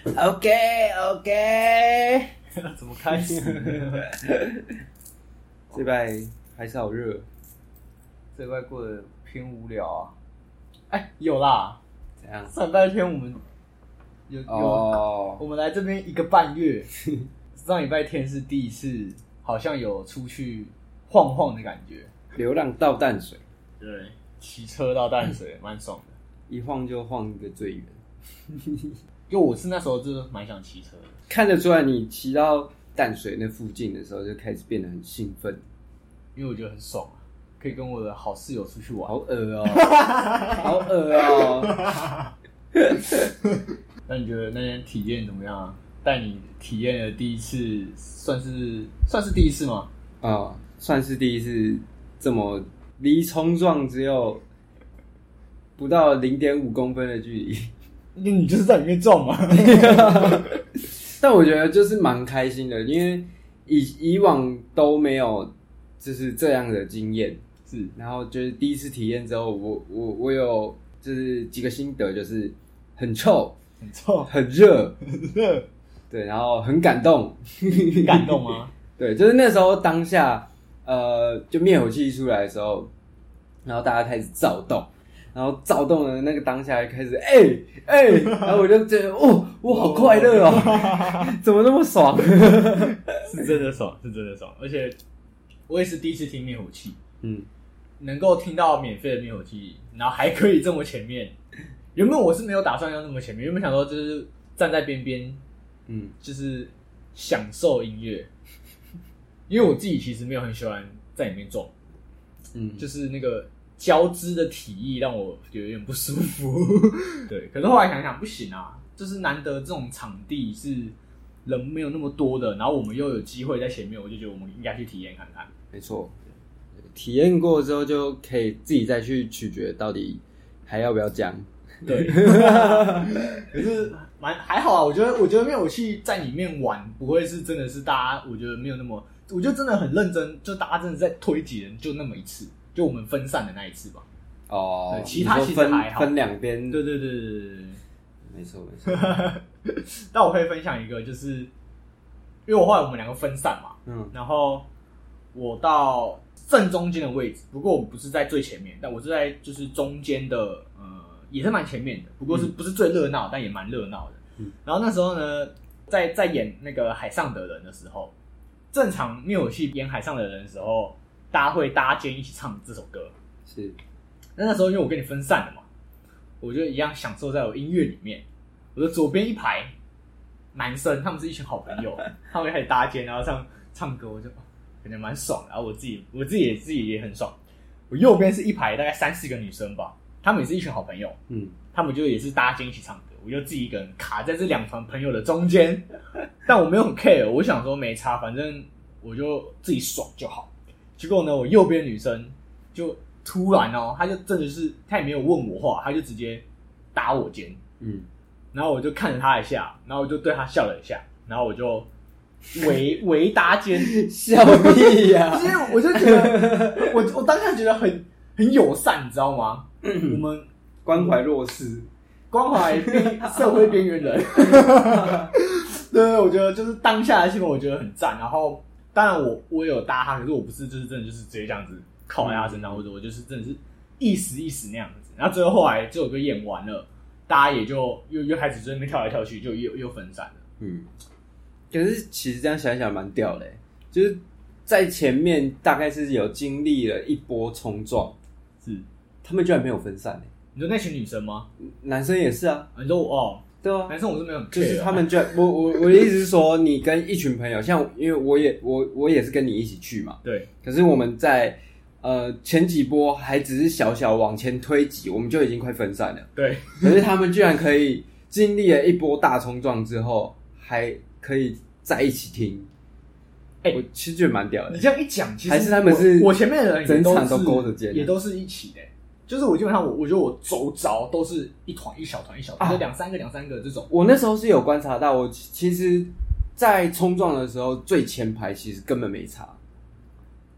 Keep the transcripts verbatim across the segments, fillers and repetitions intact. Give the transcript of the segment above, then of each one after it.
OK OK， 怎么开始？ 这礼拜还是好热， 这礼拜过得偏无聊啊。哎，有啦， 怎样？ 上礼拜天我们有有、 哦， 我们来这边一个半月，上礼拜天是第一次，好像有出去晃晃的感觉。 流浪到淡水， 对，骑车到淡水蛮爽的， 一晃就晃一个最远。 因为我是那时候就是蛮想骑车的， 看得出来你骑到淡水那附近的时候就开始变得很兴奋， 因为我觉得很爽啊，可以跟我的好室友出去玩。 好恶哦、好恶哦、 那你觉得那天体验怎么样啊？带你体验的第一次，算是算是第一次吗？ 啊、哦，算是第一次这么离冲撞只有不到零点五公分的距离。 那你就是在里面撞嘛。 但我觉得就是蛮开心的，因为以以往都没有就是这样的经验， 是， 然后就是第一次体验之后，我我我有就是几个心得，就是很臭， 很臭， 很热， 很热， 对，然后很感动， 感动吗？ 对，就是那时候当下，呃，就灭火器一出来的时候，然后大家开始躁动。然后躁动的那个当下开始，哎、欸、哎、欸，然后我就觉得，哦，我好快乐哦，怎么那么爽？ 是真的爽，是真的爽，而且我也是第一次听灭火器， 嗯， 能够听到免费的灭火器，然后还可以这么前面。原本我是没有打算要那么前面，原本想说就是站在边边， 嗯， 就是享受音乐，因为我自己其实没有很喜欢在里面撞， 嗯， 就是那个。交织的体液让我有点不舒服，对。可是后来想想不行啊，就是难得这种场地是人没有那么多的，然后我们又有机会在前面，我就觉得我们应该去体验看看。 没错，体验过之后就可以自己再去取决到底还要不要讲。 对，可是蛮还好啊，我觉得我觉得灭火器在里面玩不会是真的是大家，我觉得没有那么，我觉得真的很认真，就大家真的在推挤人，就那么一次。就我们分散的那一次吧。 哦， 其他其实还好， 分两边。 对对对对对对， 没错没错。 但我可以分享一个，就是因为我后来我们两个分散嘛，嗯，然后我到正中间的位置，不过我不是在最前面，但我是在就是中间的，呃，也是蛮前面的，不过是不是最热闹，但也蛮热闹的。嗯，然后那时候呢，在在演那个海上的人的时候，正常灭火器演海上的人的时候。大家会搭肩一起唱这首歌， 是。 那那时候因为我跟你分散了嘛，我就一样享受在我音乐里面。我的左边一排男生，他们是一群好朋友，他们开始搭肩，然后唱唱歌，我就感觉蛮爽的。然后我自己，我自己也自己也很爽。我右边是一排大概三四个女生吧，他们也是一群好朋友，嗯，他们就也是搭肩一起唱歌，我就自己一个人卡在这两团朋友的中间。但我没有很 care， 我想说没差，反正我就自己爽就好。结果呢，我右边女生就突然哦，她就真的是，她也没有问我话，她就直接打我肩，嗯，然后我就看着她一下，然后我就对她笑了一下，然后我就围围搭肩， 笑屁呀、啊！ 因为我就觉得，我我当下觉得很很友善，你知道吗？我们关怀弱势， 关怀社会边缘人，对，我觉得就是当下的气氛，我觉得很赞，然后。当然我我也有搭他，可是我不是就是真的就是直接这样子靠在他身上，或者我就是真的是意识意识那样子。然后最后后来这首歌演完了，大家也就又又开始在那边跳来跳去，就又又分散了。嗯， 可是其实这样想想蛮屌的，就是在前面大概是有经历了一波冲撞， 是他们居然没有分散。 你说那群女生吗？ 男生也是啊。 你说我哦。 对啊， 男生我是没有很 care， 就是他们就我我我的意思是说，你跟一群朋友，像因为我也我我也是跟你一起去嘛， 对。 可是我们在呃前几波还只是小小往前推挤，我们就已经快分散了， 对。 可是他们居然可以经历了一波大冲撞之后，还可以在一起听，哎、欸，我其实觉得蛮屌的。 你这样一讲，其实还是他们是我前面的人整场都勾着肩， 也都是一起的。就是我基本上我我觉得我周遭都是一团一小团一小团，就两三个两三个这种。 我那时候是有观察到，我其实，在冲撞的时候最前排其实根本没差。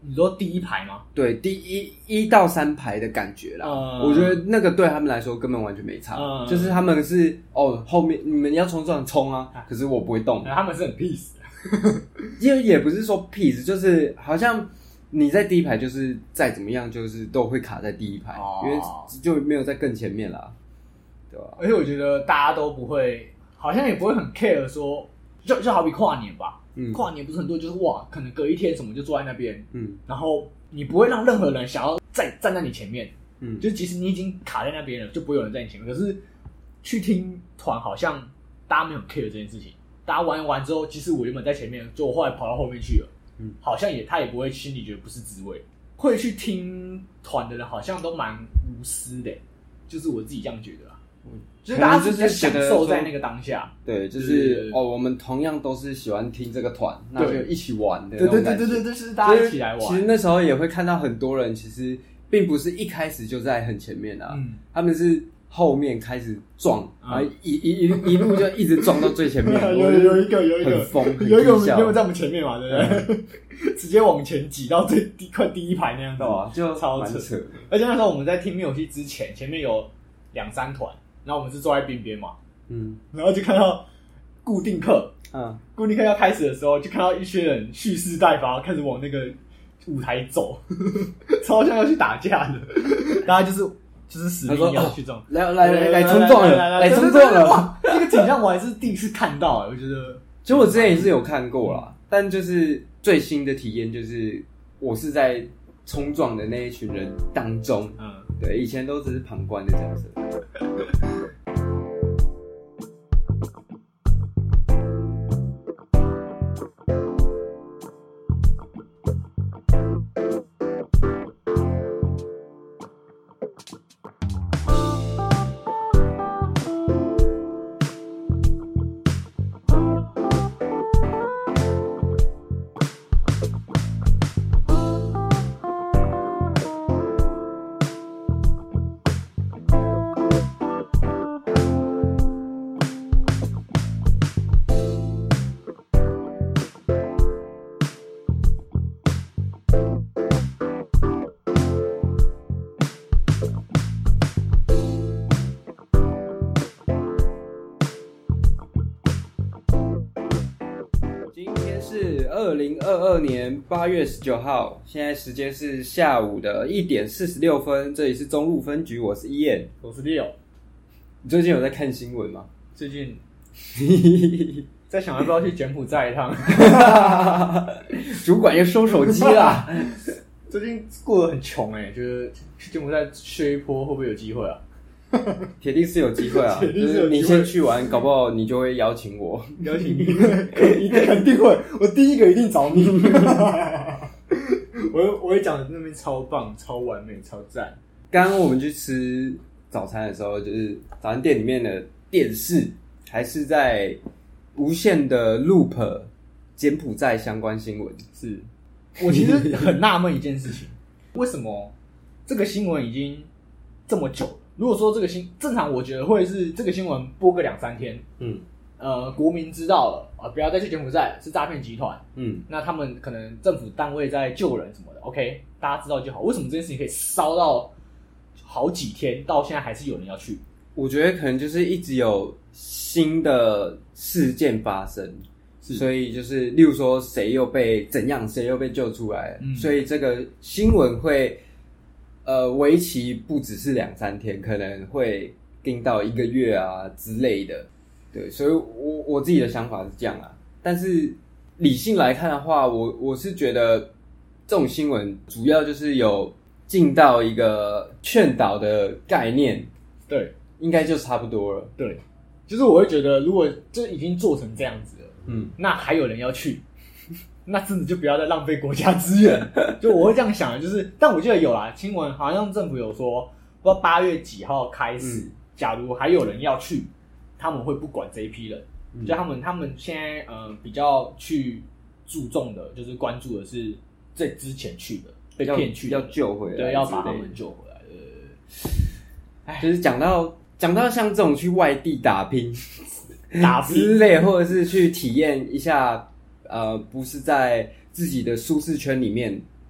你说第一排吗？ 对，第一一到三排的感觉啦，嗯、我觉得那个对他们来说根本完全没差，嗯、就是他们是哦后面你们要冲撞冲啊，可是我不会动， 他们是很 peace 的， 因为也不是说 peace， 就是好像你在第一排就是再怎么样就是都会卡在第一排，哦、因为就没有在更前面啦，对吧？ 而且我觉得大家都不会，好像也不会很 care 说，就就好比跨年吧。嗯、跨年不是很多就是哇，可能隔一天什么就坐在那边，嗯，然后你不会让任何人想要再站在你前面，嗯，就即使你已经卡在那边了，就不会有人在你前面。可是去听团好像大家没有 care 这件事情，大家玩完之后，即使我原本在前面，就我后来跑到后面去了，嗯，好像也他也不会心里觉得不是滋味。会去听团的人好像都蛮无私的，就是我自己这样觉得啊。就是大家就是享受在那个当下， 对，就是哦，我们同样都是喜欢听这个团，那就一起玩的那种感觉。 对对对对对，就是大家一起来玩。 其实那时候也会看到很多人，其实并不是一开始就在很前面啊，嗯、他们是后面开始撞，然后一一一一路就一直撞到最前面。 有有一个有一个很疯， 有一个原本在我们前面嘛，对不对？嗯、直接往前挤到最第快第一排那样子， 啊，就超扯。而且那时候我们在听灭火器之前，前面有两三团。然后我们是坐在边边嘛，嗯，然后就看到固定课，嗯，固定课要开始的时候，就看到一些人蓄势待发，开始往那个舞台走，超像要去打架的，大家就是就是死命要去撞， 来来来来冲撞了，来冲撞了， 这个景象我还是第一次看到，哎，我觉得， 其实我之前也是有看过啦，但就是最新的体验就是我是在冲撞的那一群人当中，嗯，对，以前都只是旁观的角色。二零二二年八月十九号，现在时间是下午的一点四十六分，这里是中路分局，我是伊燕， 我是 Leo。 你最近有在看新闻吗？ 最近在想要不要去柬埔寨一趟， 主管又收手机啦。 最近过得很穷哎、欸，觉得去柬埔寨削一波会不会有机会啊？ 铁定是有机会啊！就是你先去玩，搞不好你就会邀请我。 邀请你，肯定会，我第一个一定找你。我我会讲那边超棒、超完美、超赞。 刚刚我们去吃早餐的时候，就是早餐店里面的电视还是在无限的 loop 柬埔寨相关新闻。 是，我其实很纳闷一件事情，为什么这个新闻已经这么久了？如果说这个新正常，我觉得会是这个新闻播个两三天，嗯，呃，国民知道了啊、呃，不要再去柬埔寨是诈骗集团，嗯，那他们可能政府单位在救人什么的 ，OK， 大家知道就好。为什么这件事情可以烧到好几天，到现在还是有人要去？ 我觉得可能就是一直有新的事件发生，所以就是例如说谁又被怎样，谁又被救出来，嗯、所以这个新闻会。呃，为期不只是两三天，可能会盯到一个月啊之类的。对，所以我我自己的想法是这样啊。但是理性来看的话，我我是觉得这种新闻主要就是有进到一个劝导的概念， 对， 应该就差不多了。 对，就是我会觉得，如果这已经做成这样子了，嗯，那还有人要去。那真的就不要再浪费国家资源，就我会这样想的，就是，但我记得有啦，新闻好像政府有说，不知道八月几号开始，嗯、假如还有人要去，他们会不管这一批人，嗯、就他们他们现在呃比较去注重的，就是关注的是这之前去的被骗去的要救回来， 对，要把他们救回来。 呃，就是讲到讲到像这种去外地打拼、 打拼之类，或者是去体验一下。呃，不是在自己的舒适圈里面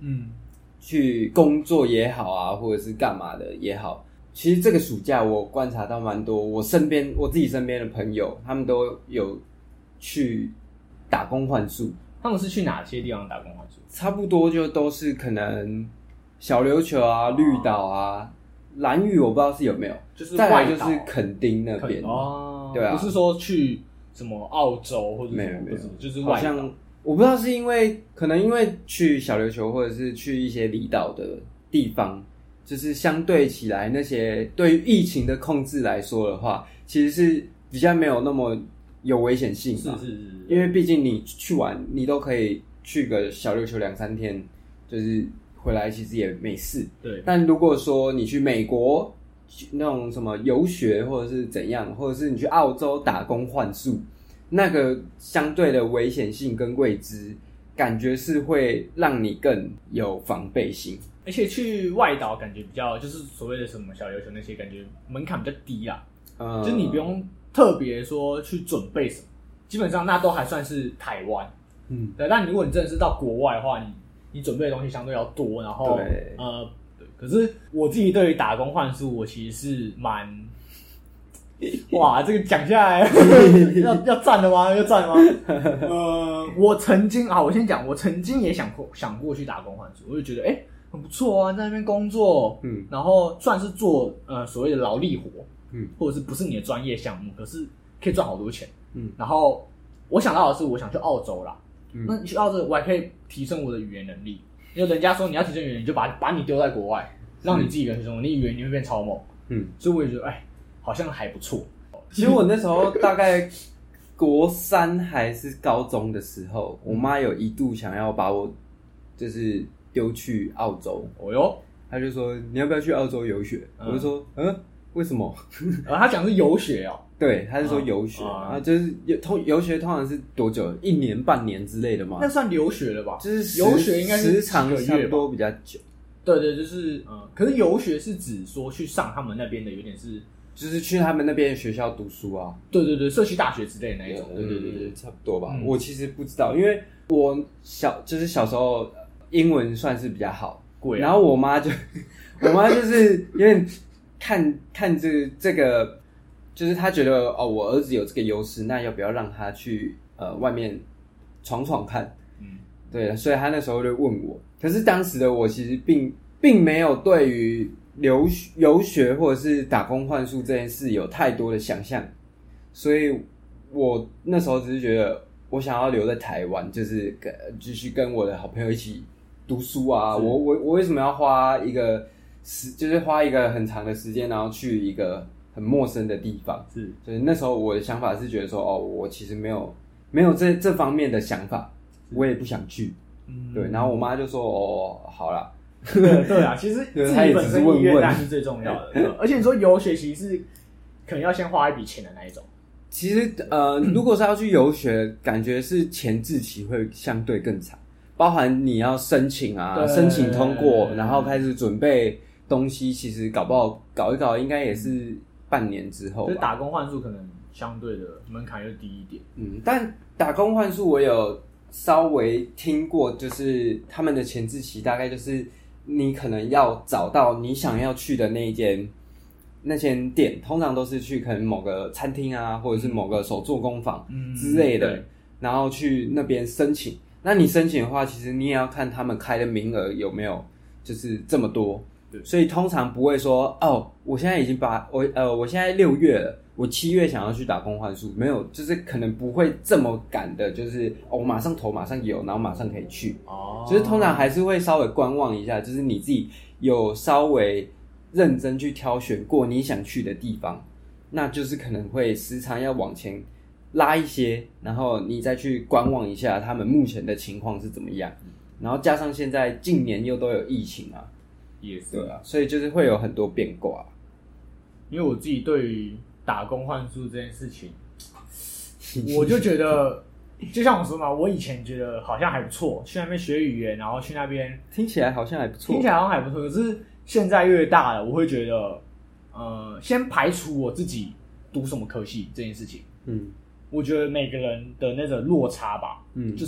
嗯， 去工作也好啊，或者是干嘛的也好。其实这个暑假我观察到蛮多，我身边我自己身边的朋友，他们都有去打工换宿。 他们是去哪些地方打工换宿？ 差不多就都是可能小琉球啊、绿岛啊、兰屿，我不知道是有没有。 就是再来就外岛是垦丁那边哦， 对啊， 不是说去什么澳洲或者没有没有， 就是外岛。 好像我不知道是因为可能因为去小琉球或者是去一些离岛的地方。就是相对起来，那些对于疫情的控制来说的话，其实是比较没有那么有危险性嘛。 是是是， 因为毕竟你去玩，你都可以去个小琉球两三天，就是回来其实也没事。 对。 但如果说你去美国那种什么游学，或者是怎样，或者是你去澳洲打工换宿，那个相对的危险性跟未知，感觉是会让你更有防备心。 而且去外岛感觉比较，就是所谓的什么小琉球那些，感觉门槛比较低啦，嗯，就是你不用特别说去准备什么，基本上那都还算是台湾，嗯，对。但如果你真的是到国外的话，你你准备的东西相对要多，然后对呃，对。可是我自己对于打工换宿，我其实是蛮，哇，这个讲下来要要赞了吗？要赞吗？呃，我曾经啊，我先讲，我曾经也想过想过去打工换宿，我就觉得哎。欸很不错啊，在那边工作，嗯，然后算是做呃所谓的劳力活，嗯，或者是不是你的专业项目，可是可以赚好多钱，嗯，然后我想到的是，我想去澳洲啦，嗯，那你去澳洲，我还可以提升我的语言能力，因为人家说你要提升语言，你就把把你丢在国外，让你自己一个人去生活，你语言你会变超猛，嗯，所以我也觉得，哎，好像还不错。 其实我那时候大概国三还是高中的时候，我妈有一度想要把我就是丢去澳洲， 哦哟， 他就说你要不要去澳洲游学？嗯、我就说嗯，为什么？ 呃，他讲是游学哦， 对，他是说游学、嗯、啊，就是游通游学通常是多久？一年、半年之类的吗？ 那算留学了吧？ 就是游学应该是时长差不多比较久。 对对，就是嗯，可是游学是指说去上他们那边的，有点是。 就是去他们那边的学校读书啊， 对对对，社区大学之类的那一种，对对对对， 差不多吧、嗯。我其实不知道，因为我小就是小时候英文算是比较好， 贵、啊， 然后我妈就我妈就是有点看看这这个，就是她觉得哦，我儿子有这个优势，那要不要让他去呃外面闯闯看？嗯，对，所以她那时候就问我，可是当时的我其实并并没有对于留游学或者是打工换宿这件事有太多的想象，所以我那时候只是觉得我想要留在台湾，就是跟继续跟我的好朋友一起读书啊。我我我为什么要花一个时，就是花一个很长的时间，然后去一个很陌生的地方？是，所以那时候我的想法是觉得说，哦，我其实没有没有这这方面的想法，我也不想去。嗯，对。然后我妈就说，哦，好啦。 对, 对啊，其实自己本身意愿当然是最重要的，而且你说游学其实是可能要先花一笔钱的那一种。 其实呃，如果是要去游学，感觉是前置期会相对更长，包含你要申请啊，申请通过，然后开始准备东西，其实搞不好搞一搞，应该也是半年之后吧。 就是打工换宿可能相对的门槛又低一点。 嗯，但打工换宿我有稍微听过，就是他们的前置期大概就是。你可能要找到你想要去的那一间那间店，通常都是去可能某个餐厅啊，或者是某个手作工坊之类的，嗯、然后去那边申请。那你申请的话，其实你也要看他们开的名额有没有就是这么多，所以通常不会说哦，我现在已经把我呃，我现在六月了。我七月想要去打工换宿，没有，就是可能不会这么赶的，就是哦，我马上投，马上有，然后马上可以去。哦，就是通常还是会稍微观望一下，就是你自己有稍微认真去挑选过你想去的地方，那就是可能会时常要往前拉一些，然后你再去观望一下他们目前的情况是怎么样。然后加上现在近年又都有疫情啊， 也是对啊，所以就是会有很多变卦。 因为我自己对于打工换宿这件事情，我就觉得，就像我说嘛，我以前觉得好像还不错，去那边学语言，然后去那边听起来好像还不错， 听起来好像还不错。可是现在越大了，我会觉得，呃，先排除我自己读什么科系这件事情，嗯，我觉得每个人的那个落差吧，嗯，就是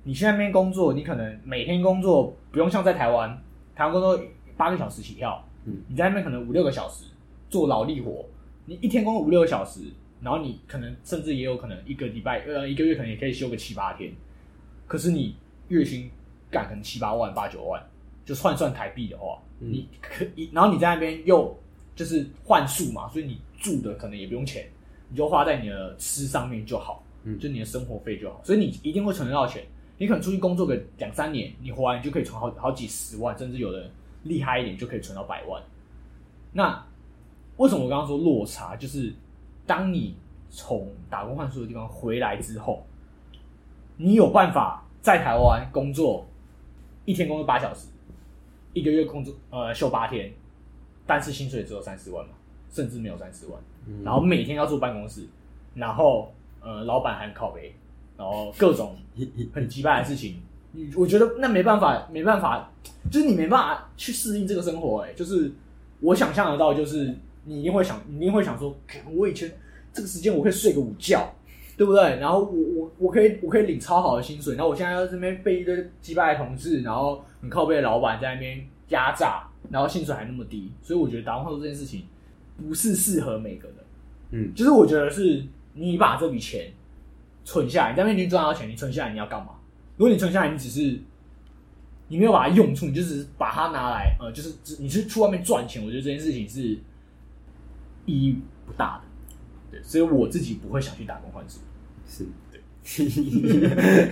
你去那边工作，你可能每天工作不用像在台湾，台湾工作八个小时起跳，嗯，你在那边可能五六个小时做劳力活，你一天工作五六个小时，然后你可能甚至也有可能一个礼拜呃一个月可能也可以休个七八天，可是你月薪干可能七八万八九万，就换算台币的话，嗯、你可然后你在那边又就是换宿嘛，所以你住的可能也不用钱，你就花在你的吃上面就好，嗯，就你的生活费就好，所以你一定会存得到钱。你可能出去工作个两三年，你回来你就可以存好好几十万，甚至有的厉害一点就可以存到百万。那为什么我刚刚说落差？就是当你从打工换宿的地方回来之后，你有办法在台湾工作，一天工作八小时，一个月工作呃休八天，但是薪水只有三十万嘛，甚至没有三十万，嗯、然后每天要坐办公室，然后呃老板还很靠北。然后各种很鸡掰的事情，我觉得那没办法，没办法，就是你没办法去适应这个生活、欸。哎，就是我想象得到，就是你一定会想，你一定会想说，我以前这个时间我可以睡个午觉，对不对？然后我我我可以我可以领超好的薪水，然后我现在在这边被一堆鸡掰的同事，然后很靠背的老板在那边压榨，然后薪水还那么低，所以我觉得打工换宿这件事情不是适合每个人。嗯，就是我觉得是你把这笔钱存下来，你在那边已经赚到钱，你存下来你要干嘛？如果你存下来，你只是你没有把它用处，你就只是把它拿来，呃，就是你是去外面赚钱，我觉得这件事情是意义不大的。对，所以我自己不会想去打工换宿。 是，对。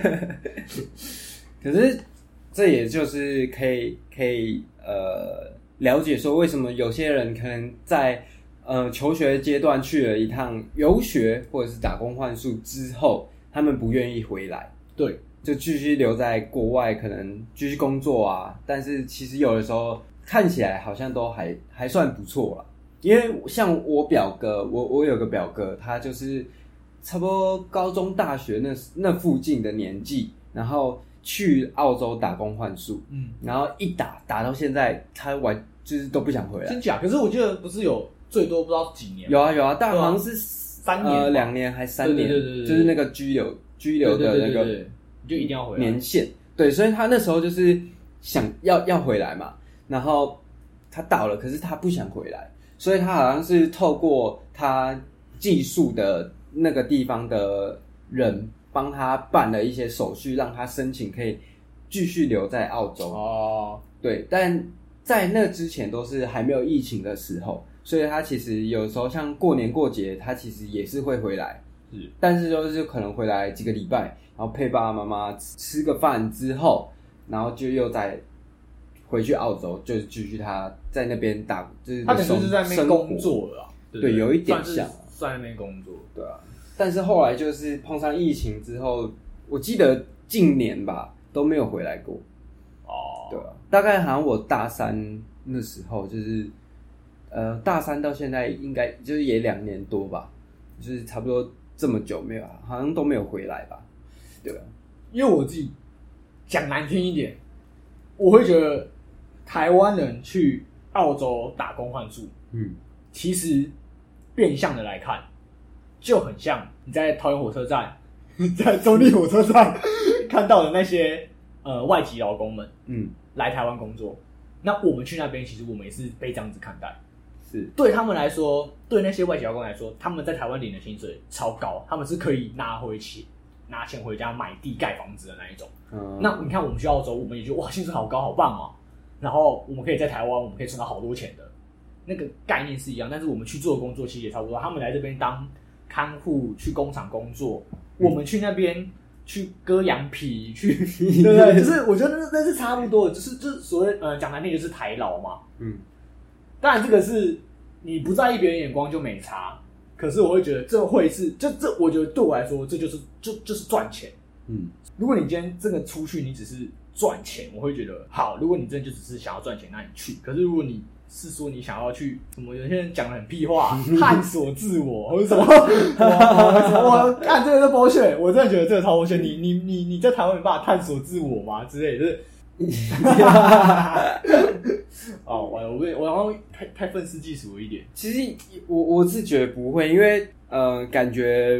可是这也就是可以可以呃了解说，为什么有些人可能在呃，求学阶段去了一趟游学或者是打工换宿之后，他们不愿意回来， 对， 就继续留在国外，可能继续工作啊。但是其实有的时候看起来好像都还还算不错啦。因为像我表哥，我我有个表哥，他就是差不多高中、大学那那附近的年纪，然后去澳洲打工换宿，嗯，然后一打打到现在，他完就是都不想回来。 真假？可是我记得不是有。最多不知道几年， 有啊有啊，但好像是三年、 呃两年还三年， 对对对对， 就是那个居留居留的那个， 你就一定要回来年限。对，所以他那时候就是想要要回来嘛，然后他到了，可是他不想回来，所以他好像是透过他寄宿的那个地方的人帮他办了一些手续，让他申请可以继续留在澳洲。哦，对，但在那之前都是还没有疫情的时候。所以他其实有时候像过年过节，他其实也是会回来，是，但是就是可能回来几个礼拜，然后陪爸爸妈妈吃个饭之后，然后就又再回去澳洲，就是继续他在那边打，就是他可能是在那边工作了啦，对, 对，有一点像在那边工作， 对啊。但是后来就是碰上疫情之后，我记得近年吧都没有回来过，哦，对啊，大概好像我大三那时候就是。呃，大三到现在应该就是也两年多吧，就是差不多这么久没有，好像都没有回来吧，对吧？ 因为我自己讲难听一点，我会觉得台湾人去澳洲打工换宿，嗯，其实变相的来看，就很像你在桃园火车站、在中立火车站看到的那些呃外籍劳工们，嗯，来台湾工作，那我们去那边，其实我们也是被这样子看待。是对他们来说，对那些外籍劳工来说，他们在台湾领的薪水超高，他们是可以拿回钱、拿钱回家买地盖房子的那一种。嗯，那你看我们去澳洲，我们也觉得哇，薪水好高，好棒哦。然后我们可以在台湾，我们可以存到好多钱的，那个概念是一样。但是我们去做的工作其实也差不多，他们来这边当看护，去工厂工作，我们去那边去割羊皮，去对不对？就是我觉得那那是差不多的，就是就是所谓呃讲难听就是台劳嘛。嗯。当然，这个是你不在意别人眼光就没差。可是我会觉得这会是，这这，我觉得对我来说，这就是就就是赚钱。嗯，如果你今天真的出去，你只是赚钱，我会觉得好。如果你真的就只是想要赚钱，那你去。可是如果你是说你想要去什么，有些人讲的很屁话，探索自我或者什么，我看这个是bullshit，我真的觉得这个超bullshit。你你你你在台湾没办法探索自我吗？之类的。就是哦，我我我好像太太愤世嫉俗了一点。 其实我我是觉得不会，因为呃，感觉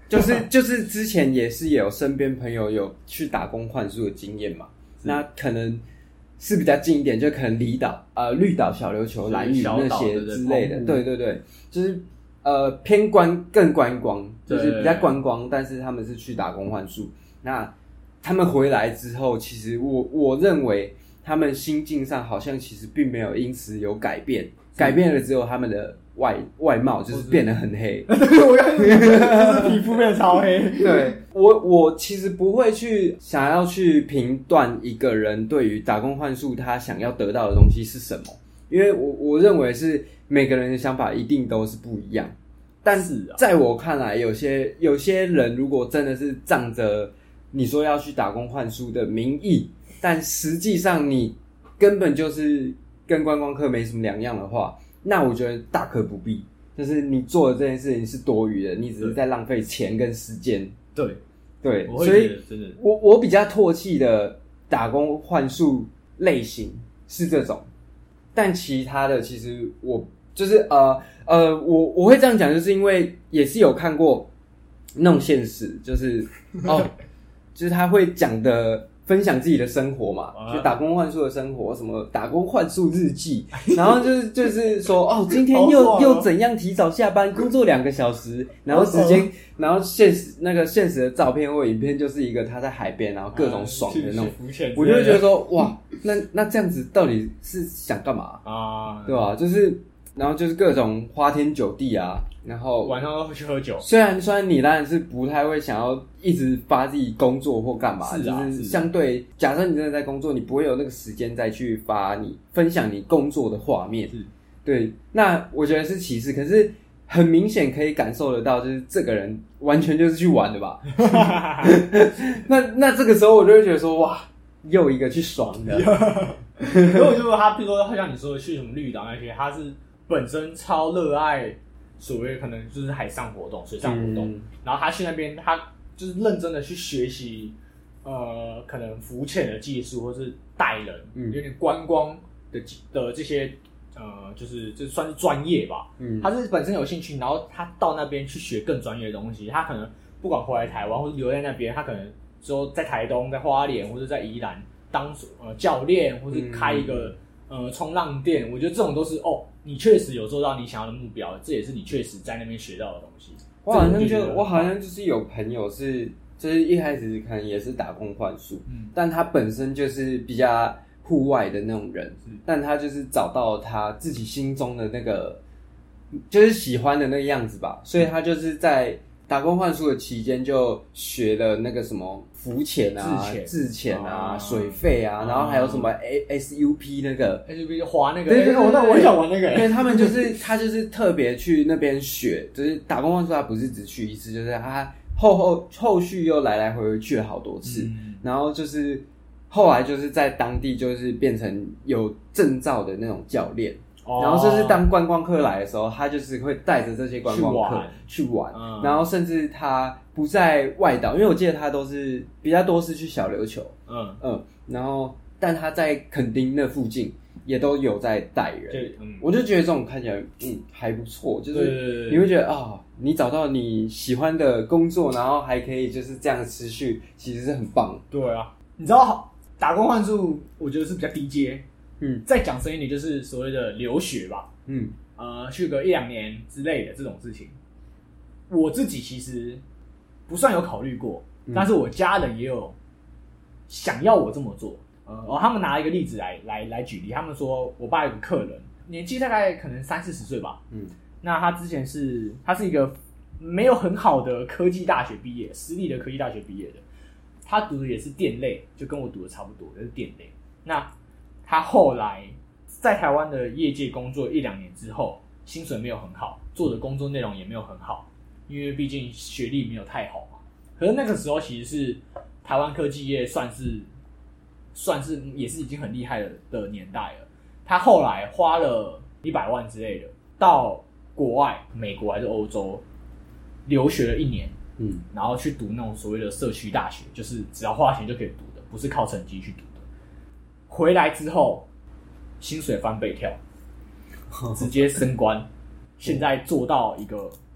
就是就是之前也是有身边朋友有去打工换宿的经验嘛，那可能是比较近一点，就可能离岛呃绿岛、小琉球、兰屿那些之类的，对对对，就是呃偏观更观光，就是比较观光，但是他们是去打工换宿。那他们回来之后，其实我我认为他们心境上好像其实并没有因此有改变，改变了只有他们的外外貌就是变得很黑。 对，我刚才就是皮肤变得超黑。 对，我我其实不会去想要去评断一个人对于打工换宿他想要得到的东西是什么，因为我我认为是每个人的想法一定都是不一样。但是在我看来，有些有些人如果真的是仗着你说要去打工换宿的名义，但实际上你根本就是跟观光客没什么两样的话，那我觉得大可不必。就是你做的这件事情是多余的，你只是在浪费钱跟时间。 对对， 我会所以觉得真的， 我我比较唾弃的打工换宿类型是这种，但其他的其实我就是呃呃，我我会这样讲，就是因为也是有看过那种现实，就是哦，就是他会讲的。分享自己的生活嘛，就打工换宿的生活，什么打工换宿日记，然后就是就是说哦，今天又又怎样提早下班，工作两个小时，然后时间，然后现实那个现实的照片或影片就是一个他在海边，然后各种爽的那种，我就会觉得说哇，那那这样子到底是想干嘛啊？对吧？就是然后就是各种花天酒地啊。然后晚上都去喝酒， 虽然虽然你当然是不太会想要一直发自己工作或干嘛， 是啊， 就是相对假设你真的在工作，你不会有那个时间再去发你分享你工作的画面， 是对，那我觉得是其次，可是很明显可以感受得到，就是这个人完全就是去玩的吧。那那这个时候我就会觉得说，哇，又一个去爽的。 如果就是他，比如说像你说的去什么绿岛那些，他是本身超热爱。所谓可能就是海上活动、水上活动，嗯、然后他去那边，他就是认真的去学习，呃，可能浮潜的技术，或是带人，嗯、有点观光的的这些，呃，就是这算是专业吧。嗯，他是本身有兴趣，然后他到那边去学更专业的东西。他可能不管回来台湾，或者留在那边，他可能之后在台东、在花莲或者在宜兰当呃教练，或是开一个、嗯、呃冲浪店。我觉得这种都是哦。你确实有做到你想要的目标，这也是你确实在那边学到的东西。 我好像就我好像就是有朋友是，就是一开始可能也是打工换宿，嗯，但他本身就是比较户外的那种人，但他就是找到他自己心中的那个，就是喜欢的那个样子吧，所以他就是在打工换宿的期间就学了那个什么浮潜啊、自潜啊、啊水肺啊，然后还有什么 S U P 那个 S U P 滑那个， 对对对， 那我很想玩那个。 对，他们就是他就是特别去那边学，就是打工换宿，他不是只去一次，就是他后后后续又来来回回去了好多次，嗯、然后就是后来就是在当地就是变成有证照的那种教练。然后就是当观光客来的时候，他就是会带着这些观光客去玩，去玩嗯、然后甚至他不在外岛，因为我记得他都是比较多是去小琉球，嗯嗯，然后但他在垦丁那附近也都有在带人，嗯、我就觉得这种看起来嗯还不错，就是你会觉得啊、哦，你找到你喜欢的工作，然后还可以就是这样持续，其实是很棒。 对啊，你知道打工换宿，我觉得是比较低阶。嗯，再讲深一点，就是所谓的留学吧。嗯，呃，去个一两年之类的这种事情，我自己其实不算有考虑过，嗯、但是我家人也有想要我这么做。呃，哦，他们拿一个例子来来来举例，他们说我爸有个客人，年纪大概可能三四十岁吧。嗯，那他之前是他是一个没有很好的科技大学毕业，私立的科技大学毕业的，他读的也是电类，就跟我读的差不多，也是电类。那他后来在台湾的业界工作一两年之后，薪水没有很好，做的工作内容也没有很好，因为毕竟学历没有太好嘛。可是那个时候其实是台湾科技业算是算是也是已经很厉害的的年代了。他后来花了一百万之类的，到国外美国还是欧洲留学了一年，嗯，然后去读那种所谓的社区大学，就是只要花钱就可以读的，不是靠成绩去读。回来之后，薪水翻倍跳，直接升官，现在做到一个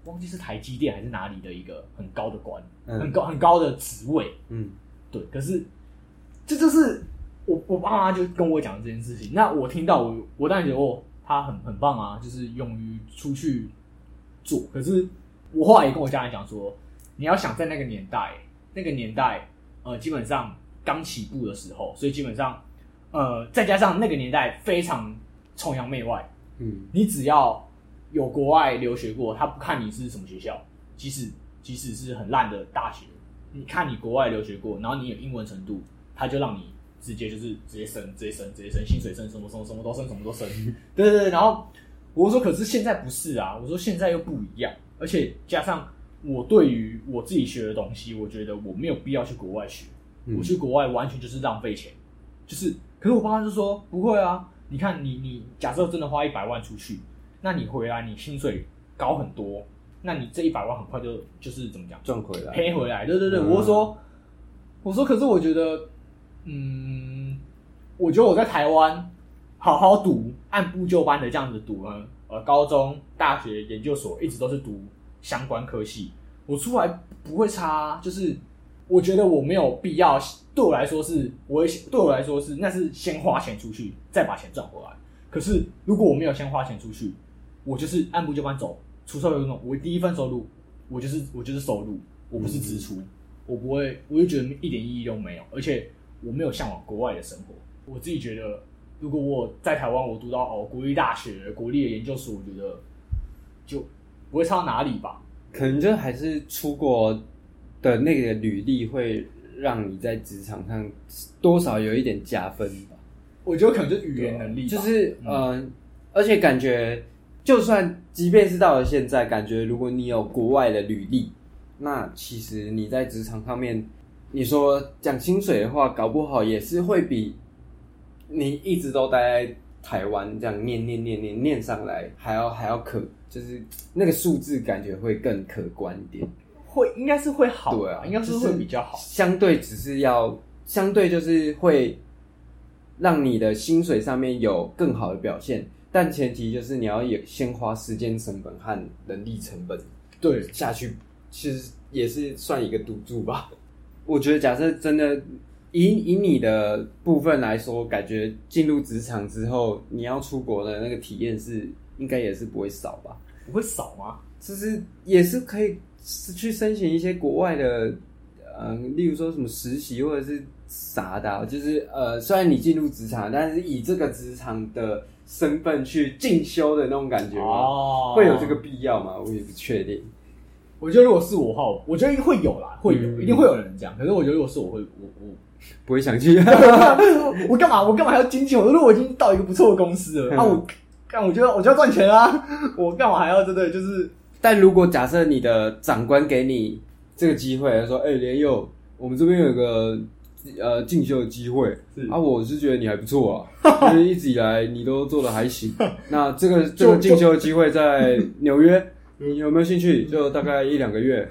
忘记是台积电还是哪里的一个很高的官， 嗯、 很高很高的职位。嗯，对。可是这就是我我爸妈就跟我讲这件事情，那我听到我我当然觉得哦，他很很棒啊，就是勇于出去做。可是我后来也跟我家人讲说，你要想在那个年代，那个年代呃，基本上刚起步的时候，所以基本上呃，再加上那个年代非常崇洋媚外，嗯，你只要有国外留学过，他不看你是什么学校，即使即使是很烂的大学，你看你国外留学过，然后你有英文程度，他就让你直接就是直接升，直接升，直接升，薪水升，什么什么什么都升，什么都升。对对对，然后我说，可是现在不是啊，我说现在又不一样，而且加上我对于我自己学的东西，我觉得我没有必要去国外学，嗯、我去国外完全就是浪费钱，就是，可是我爸妈就说不会啊，你看你你假设真的花一百万出去。那你回来，你薪水高很多，那你这一百万很快就就是怎么讲赚回来， 赔回来。对对对，嗯、我说，我说，可是我觉得，嗯，我觉得我在台湾好好读，按部就班的这样子读呢，呃，高中、大学、研究所一直都是读相关科系，我出来不会差，就是我觉得我没有必要，对我来说是，我对我来说是，那是先花钱出去，再把钱赚回来。可是如果我没有先花钱出去，我就是按部就班走，出社会工作，我第一份收入，我就是我就是收入，我不是支出，嗯、我不会，我就觉得一点意义都没有，而且我没有向往国外的生活。我自己觉得，如果我在台湾，我读到哦国立大学、国立的研究所，我觉得就不会差到哪里吧。 可能就还是出国的那个履历会让你在职场上多少有一点加分吧。 我觉得可能就是语言能力吧， 就是嗯、呃，而且感觉。就算即便是到了现在，感觉如果你有国外的履历，那其实你在职场上面，你说讲薪水的话，搞不好也是会比你一直都待在台湾这样念念念念念上来还要还要可，就是那个数字感觉会更可观一点。 会应该是会好， 对啊， 应该是会比较好。 相对只是要相对就是会让你的薪水上面有更好的表现。但前提就是你要有先花时间成本和人力成本对下去，其实也是算一个赌注吧。我觉得假设真的以以你的部分来说，感觉进入职场之后，你要出国的那个体验是应该也是不会少吧？ 不会少吗？ 就是也是可以去申请一些国外的，嗯，例如说什么实习或者是啥的、啊，就是呃，虽然你进入职场，但是以这个职场的身份去进修的那种感觉吗？哦，会有这个必要吗？我也不确定。 我觉得如果是我的话，我觉得会有啦，会有，嗯、一定会有人这样。可是我觉得如果是我会，我我不会想去。 我干嘛？我干嘛还要精进？我如果我已经到一个不错的公司了，那、嗯啊、我干，我觉得我就要赚钱啊！我干嘛还要真的就是？ 但如果假设你的长官给你这个机会，他说：“哎、欸，连佑，我们这边有个。”呃，进修的机会啊，我是觉得你还不错啊，因为一直以来你都做得还行。那这个这个进修的机会在纽约，你有没有兴趣？就大概一两个月，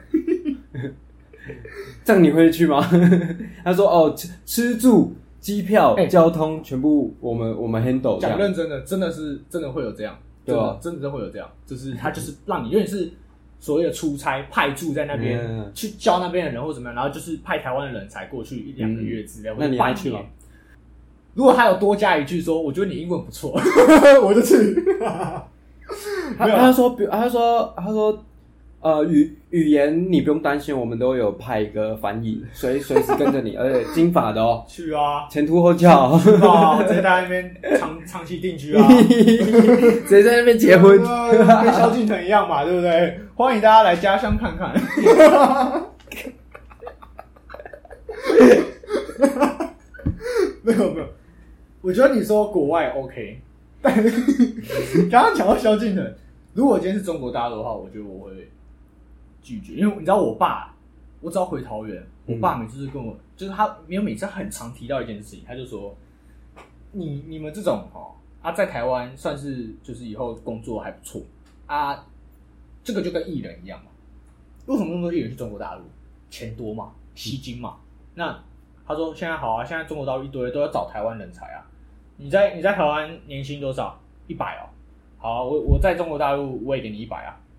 这样你会去吗？他说：“哦，吃吃住、机票、欸、交通全部我们我们 handle。” 讲认真的，真的是真的会有这样，对吧？真的会有这样，就是他就是让你有点是。所谓的出差派驻在那边、嗯、去教那边的人或怎么样，然后就是派台湾的人才过去一两个月之类、嗯， 那你要去吗？ 如果他有多加一句说，我觉得你英文不错，我就去。 他他说，他说，他说，呃，语语言你不用担心，我们都有派一个翻译，随随时跟着你，而且金发的哦， 去啊， 前凸后翘， 去啊，直接在那边长长期定居啊， 直接在那边结婚， 跟萧敬腾一样嘛，对不对？欢迎大家来家乡看看。没有没有，我觉得你说国外 OK， 但刚刚讲到萧敬腾，如果今天是中国大陆的话，我觉得我会拒绝，因为你知道我爸，我只要回桃园，我爸每次就是跟我，就是他没有每次很常提到一件事情，他就说，你你们这种哦啊，在台湾算是就是以后工作还不错啊，这个就跟艺人一样嘛。为什么那么多艺人去中国大陆？钱多嘛，吸金嘛。那他说现在好啊，现在中国大陆一堆都要找台湾人才啊。你在你在台湾年薪多少？一百哦。好啊，我我在中国大陆我也给你一百啊。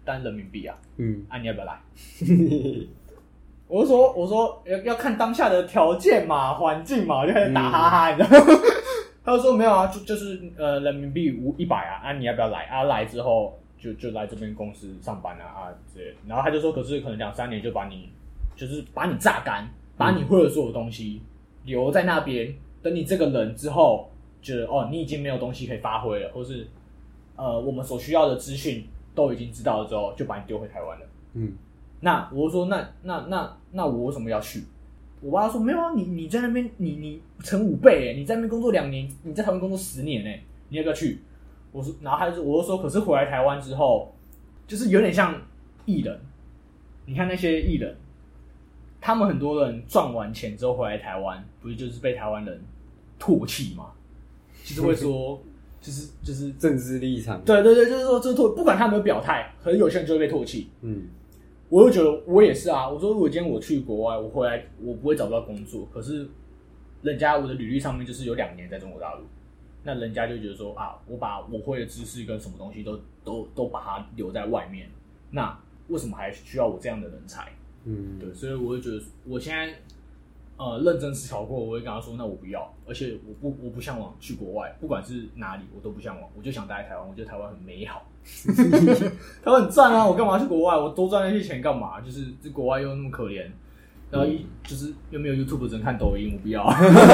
但人民币啊， 嗯， 啊，你要不要来？我就说，我说要要看当下的条件嘛，环境嘛，我就开始打哈哈，嗯、你知道吗？他就说没有啊，就就是呃人民币五一百啊，啊你要不要来？啊来之后就就来这边公司上班啊啊之类的。然后他就说，可是可能两三年就把你就是把你榨干，把你会的所有东西留在那边，等你这个人之后，觉得哦你已经没有东西可以发挥了，或是呃我们所需要的资讯都已经知道了之后，就把你丢回台湾了。嗯。那我说那那那那我为什么要去？我爸说没有啊，你你在那边你你乘五倍哎，你在那边工作两年，你在台湾工作十年哎，你要不要去？我说，然后他就我就说，可是回来台湾之后，就是有点像艺人。你看那些艺人，他们很多人赚完钱之后回来台湾，不是就是被台湾人唾弃吗？就是会说，就是就是政治立场。 对对对，就是说这唾，不管他有没有表态，可能有些人就会被唾弃。嗯。我就觉得我也是啊，我说如果今天我去国外，我回来我不会找不到工作，可是人家我的履历上面就是有两年在中国大陆，那人家就觉得说啊，我把我会的知识跟什么东西都都都把它留在外面，那为什么还需要我这样的人才？嗯，对，所以我就觉得我现在呃认真思考过，我会跟他说，那我不要，而且我不我不向往去国外，不管是哪里我都不向往，我就想待在台湾，我觉得台湾很美好。台湾很赞啊！我干嘛去国外？我多赚那些钱干嘛？就是这国外又那么可怜，然后一就是又没有 YouTube， 只能看抖音，我不要。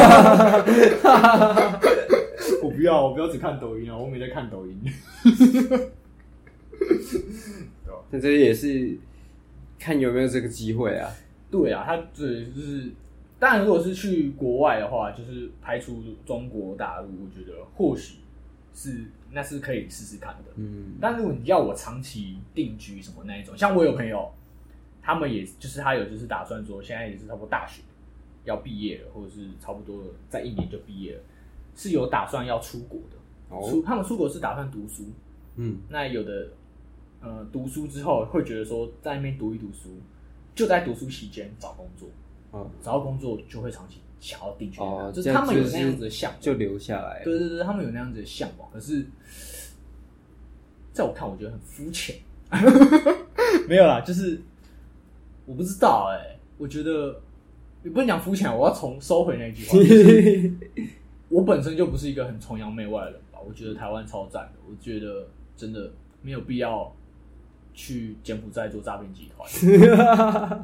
我不要，我不要只看抖音啊！我没在看抖音。 那这也是看有没有这个机会啊。 对啊，他对就是当然，如果是去国外的话，就是排除中国大陆，我觉得或许是那是可以试试看的。嗯，但如果你要我长期定居什么那一种，像我有朋友，他们也就是他有就是打算说，现在也是差不多大学要毕业了，或者是差不多在一年就毕业了，是有打算要出国的。哦，出他们出国是打算读书。嗯，那有的呃读书之后会觉得说，在那边读一读书，就在读书期间找工作。哦，找到工作就会长期想要定居，哦，就是他们有那样子的向往， 就留下来。 对对对，他们有那样子的向往，可是在我看，我觉得很肤浅。没有啦，就是我不知道哎、欸，我觉得也不能讲肤浅，我要重收回那句话。就是我本身就不是一个很崇洋媚外的人吧，我觉得台湾超赞的，我觉得真的没有必要去柬埔寨做诈骗集团。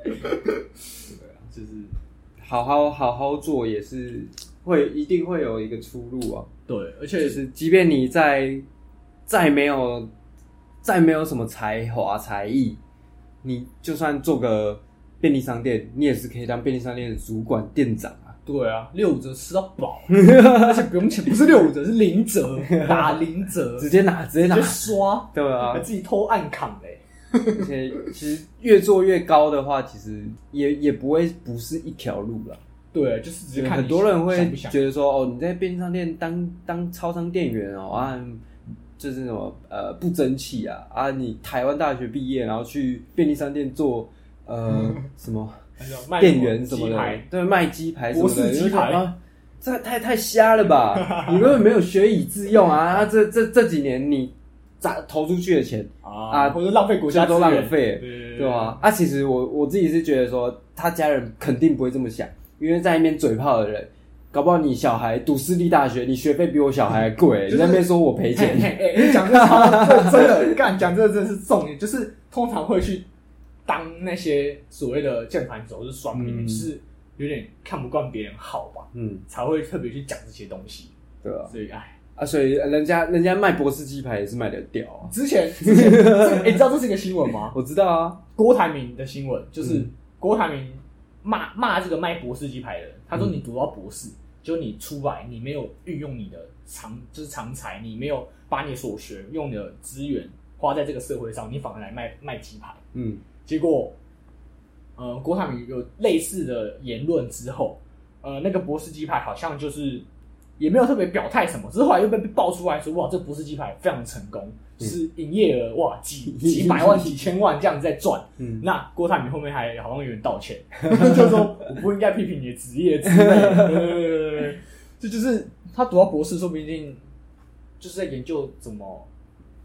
就是好好好好做，也是会一定会有一个出路啊。 对，而且就是即便你再再没有再没有什么才华才艺，你就算做个便利商店，你也是可以当便利商店的主管店长啊。 对啊，六五折吃到饱，而且不用钱，不是六五折，是零折，打零折， 直接拿，直接拿， 直接刷， 对啊， 还自己偷按扛嘞。 而且其实越做越高的话，其实也也不会不是一条路啦。 对，就是只是看很多人会觉得说，哦，你在便利商店当当超商店员哦啊，就是什么呃不争气啊啊！你台湾大学毕业，然后去便利商店做呃什么店员什么的，对，卖鸡排什么的， 博士鸡排啊，这太太瞎了吧！你根本没有学以致用啊！啊这这这几年你。投出去的钱啊, 啊，或者浪费国家都浪费， 对对吧？啊，其实我我自己是觉得说，他家人肯定不会这么想，因为在那边嘴炮的人，搞不好你小孩读私立大学，你学费比我小孩还贵，就是，你在那边说我赔钱， 哎，讲这超真的干，讲这真的是重点，就是通常会去当那些所谓的键盘手是双面，嗯，是有点看不惯别人好吧，嗯，才会特别去讲这些东西， 对啊， 所以哎。 啊，所以人家人家卖博士鸡排也是卖得掉啊。 之前，之前，哎、欸，你知道这是一个新闻吗？ 我知道啊， 郭台铭的新闻就是、嗯、郭台铭骂骂这个卖博士鸡排的人，他说你读到博士，就、嗯、你出来你没有运用你的长就是长才，你没有把你所学用你的资源花在这个社会上，你反而来卖卖鸡排。嗯，结果，呃，郭台铭有类似的言论之后，呃，那个博士鸡排好像就是。也没有特别表态什么，只是后来又被爆出来说，哇，这博士鸡排非常成功，就是营业额哇几几百万、几千万这样子在赚。嗯，那郭台铭后面还好像有人道歉，就说我不应该批评你的职业之类的。对对对对，这就是他读到博士，说不定就是在研究怎么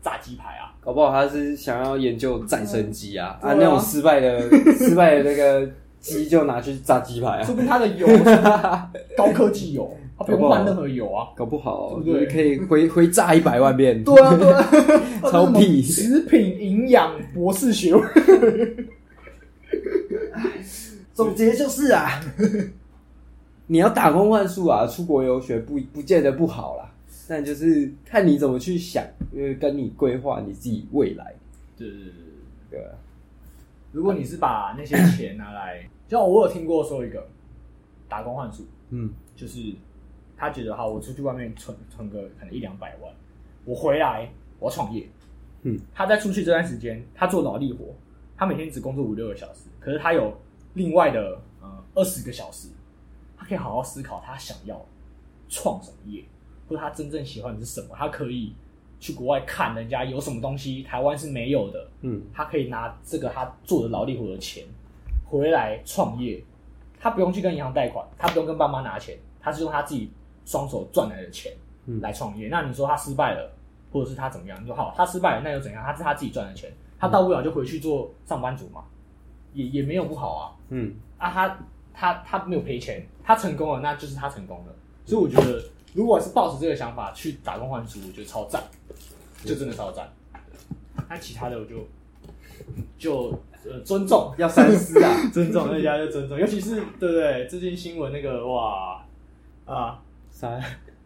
炸鸡排啊， 搞不好他是想要研究战生鸡啊， 嗯、 啊， 啊那种失败的失败的那个鸡就拿去炸鸡排啊， 说不定他的油是高科技油，他不用换任何油啊， 搞不好对不对？ 可以回回炸一百万遍， 对啊对啊， 超屁， 食品营养博士学位。 总结就是啊，你要打工换宿啊，出国游学不不见得不好啦，但就是看你怎么去想，因为跟你规划你自己未来。 对对对对啊， 如果你是把那些钱拿来，像我有听过说一个打工换宿， 嗯， 就是他觉得好，我出去外面存存个可能一两百万，我回来我要创业， 嗯， 他在出去这段时间，他做脑力活，他每天只工作五六个小时，可是他有另外的呃二十个小时，他可以好好思考他想要创什么业，或者他真正喜欢的是什么，他可以去国外看人家有什么东西台湾是没有的， 嗯， 他可以拿这个他做的劳力活的钱回来创业，他不用去跟银行贷款，他不用跟爸妈拿钱，他是用他自己双手赚来的钱来创业。嗯、那你说他失败了，或者是他怎么样？你说好，他失败了，那又怎样？他是他自己赚的钱，他到不了就回去做上班族嘛，也也没有不好啊。嗯，啊他他他没有赔钱，他成功了，那就是他成功了。所以我觉得，如果是抱持这个想法去打工换宿，我觉得超赞，就真的超赞。那其他的我就就呃尊重， 要三思啊， 尊重大家就尊重，尤其是对不对？最近新闻那个哇啊啥？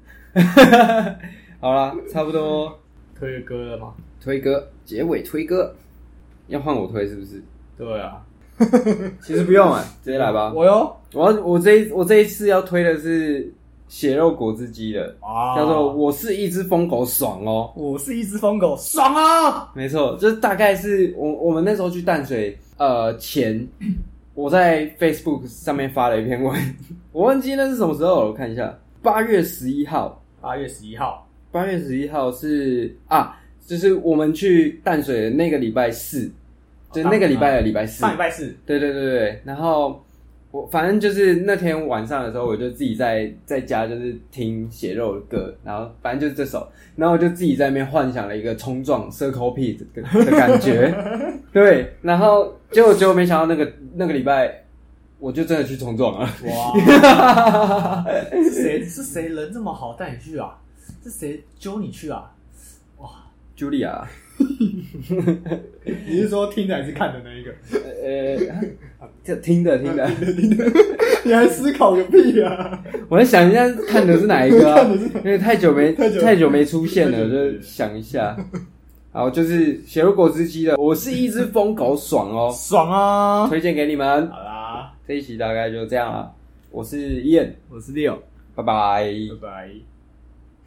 好啦，差不多推歌了吗？ 推歌，结尾推歌，要换我推是不是？ 对啊， 其实不用啊，直接来吧。 我哟， 我要我这一我这一次要推的是血肉果汁机的， 啊， 叫做我是一只疯狗，爽哦！ 我是一只疯狗，爽啊！ 没错，就是大概是我我们那时候去淡水呃前，我在 Facebook 上面发了一篇文，我忘记那是什么时候了，我看一下，八月十一号， 八月十一号， 八月十一号是啊，就是我们去淡水的那个礼拜四。就那个礼拜的礼拜四， 上礼拜四， 对对对对，然后我反正就是那天晚上的时候，我就自己在在家就是听血肉的歌，然后反正就是这首，然后我就自己在那边幻想了一个冲撞 Circle P 的的感觉，对，然后结果结果没想到那个那个礼拜我就真的去冲撞了， 哇！是谁是谁人这么好带你去啊？是谁揪你去啊？哇 ，Julia。 你是说听的还是看的那一个？ 呃，这听的听的听的听的，你还思考个屁啊！ 我在想一下看的是哪一个啊？因为太久没太久没出现了，就想一下。好，就是血肉果汁机的，我是一只疯狗，爽哦， 爽啊！ 推荐给你们。 好啦， 这一期大概就这样了。我是燕， 我是六， 拜拜， 拜拜。